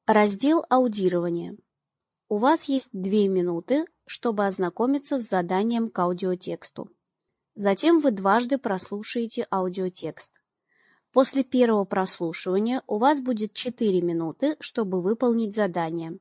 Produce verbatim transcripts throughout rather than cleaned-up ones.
Раздел аудирования. У вас есть две минуты, чтобы ознакомиться с заданием к аудиотексту. Затем вы дважды прослушаете аудиотекст. После первого прослушивания у вас будет четыре минуты, чтобы выполнить задание.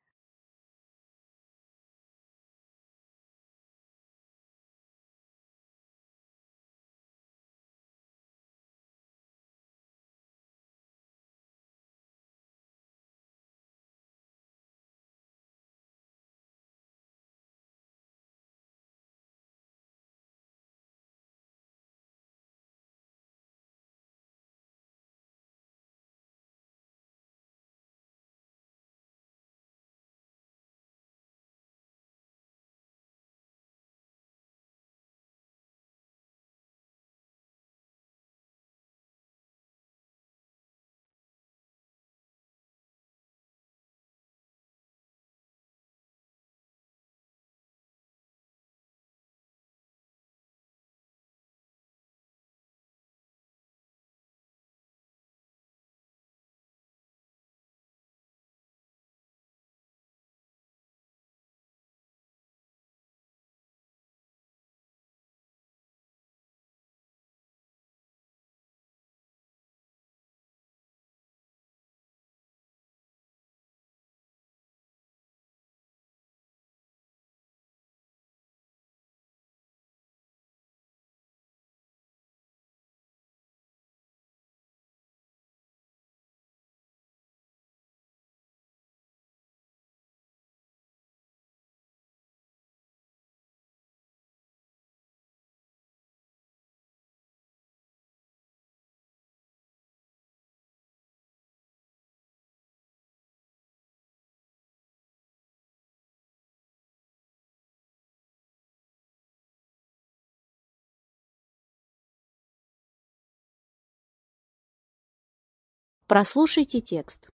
Прослушайте текст.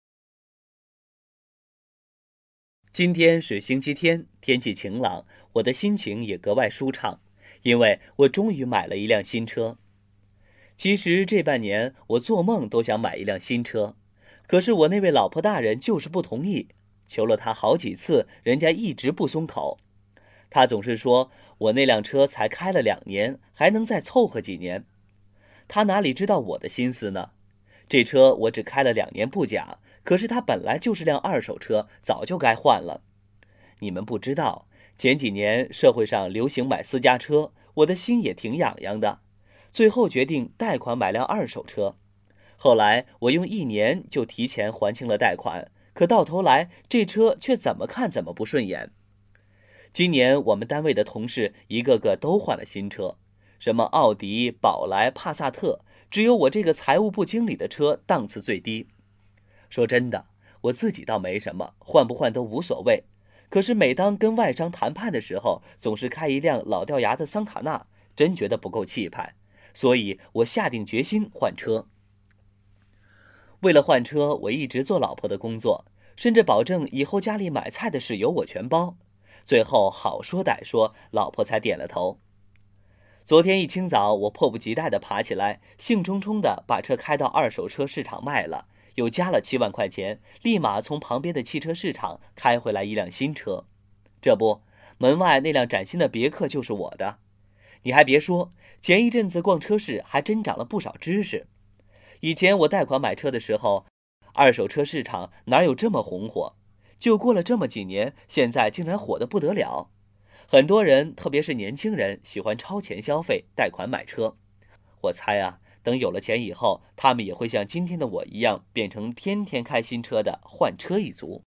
今天是星期天，天气晴朗，我的心情也格外舒畅，因为我终于买了一辆新车。其实这半年我做梦都想买一辆新车，可是我那位老婆大人就是不同意，求了她好几次，人家一直不松口。她总是说我那辆车才开了两年，还能再凑合几年。她哪里知道我的心思呢？这车我只开了两年不假，可是它本来就是辆二手车，早就该换了。你们不知道，前几年社会上流行买私家车，我的心也挺痒痒的。最后决定贷款买辆二手车。后来我用一年就提前还清了贷款，可到头来这车却怎么看怎么不顺眼。今年我们单位的同事一个个都换了新车，什么奥迪、宝来、帕萨特，只有我这个财务部经理的车档次最低。说真的，我自己倒没什么，换不换都无所谓。可是每当跟外商谈判的时候，总是开一辆老掉牙的桑塔纳，真觉得不够气派。所以我下定决心换车。为了换车，我一直做老婆的工作，甚至保证以后家里买菜的事由我全包。最后好说歹说，老婆才点了头。昨天一清早，我迫不及待地爬起来，兴冲冲地把车开到二手车市场卖了，又加了七万块钱，立马从旁边的汽车市场开回来一辆新车。这不，门外那辆崭新的别克就是我的。你还别说，前一阵子逛车市还真长了不少知识。以前我贷款买车的时候，二手车市场哪有这么红火？就过了这么几年，现在竟然火得不得了。很多人，特别是年轻人，喜欢超前消费，贷款买车。我猜啊，等有了钱以后，他们也会像今天的我一样，变成天天开新车的换车一族。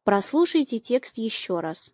Прослушайте текст еще раз.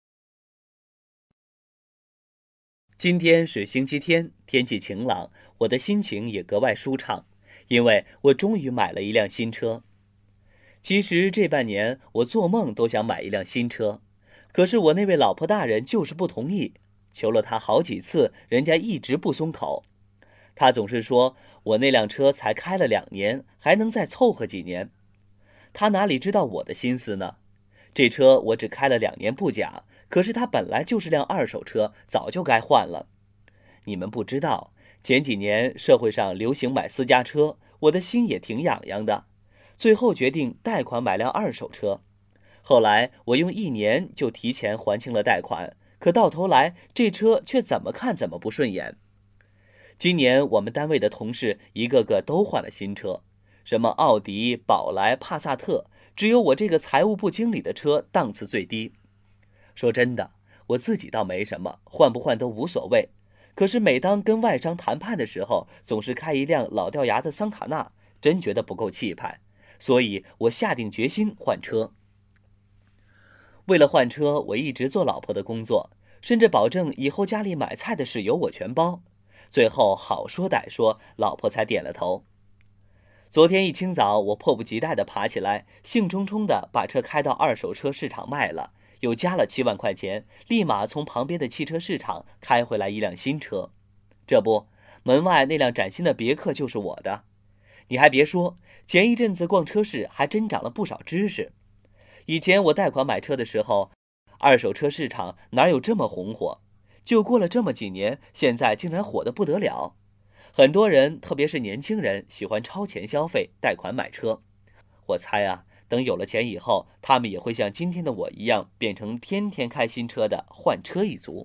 今天是星期天，天气晴朗，我的心情也格外舒畅，因为我终于买了一辆新车。其实这半年我做梦都想买一辆新车，可是我那位老婆大人就是不同意，求了她好几次，人家一直不松口。她总是说我那辆车才开了两年，还能再凑合几年。她哪里知道我的心思呢？这车我只开了两年不假，可是它本来就是辆二手车，早就该换了。你们不知道，前几年社会上流行买私家车，我的心也挺痒痒的。最后决定贷款买辆二手车。后来我用一年就提前还清了贷款，可到头来这车却怎么看怎么不顺眼。今年我们单位的同事一个个都换了新车，什么奥迪、宝来、帕萨特，只有我这个财务部经理的车档次最低。说真的，我自己倒没什么，换不换都无所谓。可是每当跟外商谈判的时候，总是开一辆老掉牙的桑塔纳，真觉得不够气派。所以我下定决心换车。为了换车，我一直做老婆的工作，甚至保证以后家里买菜的事由我全包。最后好说歹说，老婆才点了头。昨天一清早，我迫不及待地爬起来，兴冲冲地把车开到二手车市场卖了，又加了七万块钱，立马从旁边的汽车市场开回来一辆新车。这不，门外那辆崭新的别克就是我的。你还别说，前一阵子逛车市还真长了不少知识。以前我贷款买车的时候，二手车市场哪有这么红火？就过了这么几年，现在竟然火得不得了。很多人，特别是年轻人，喜欢超前消费，贷款买车。我猜啊，等有了钱以后，他们也会像今天的我一样，变成天天开新车的换车一族。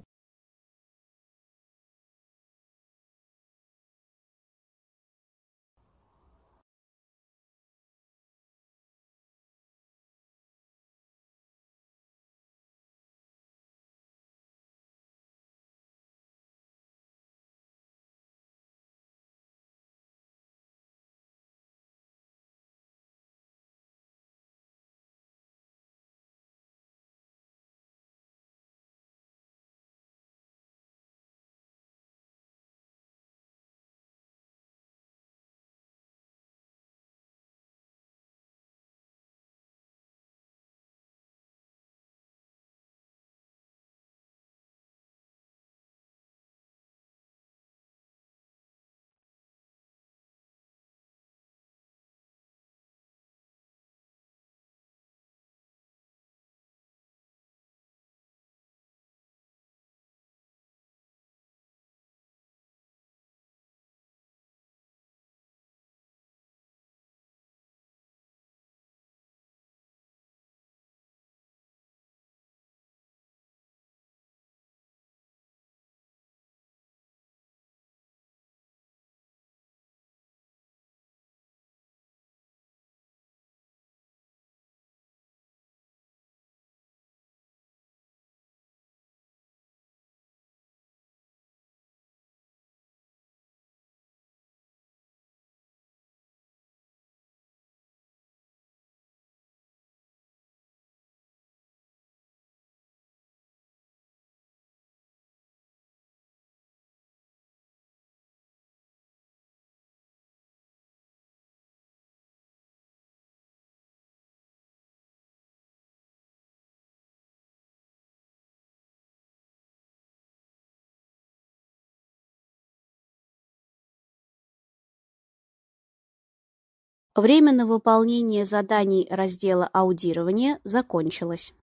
Время на выполнение заданий раздела аудирования закончилось.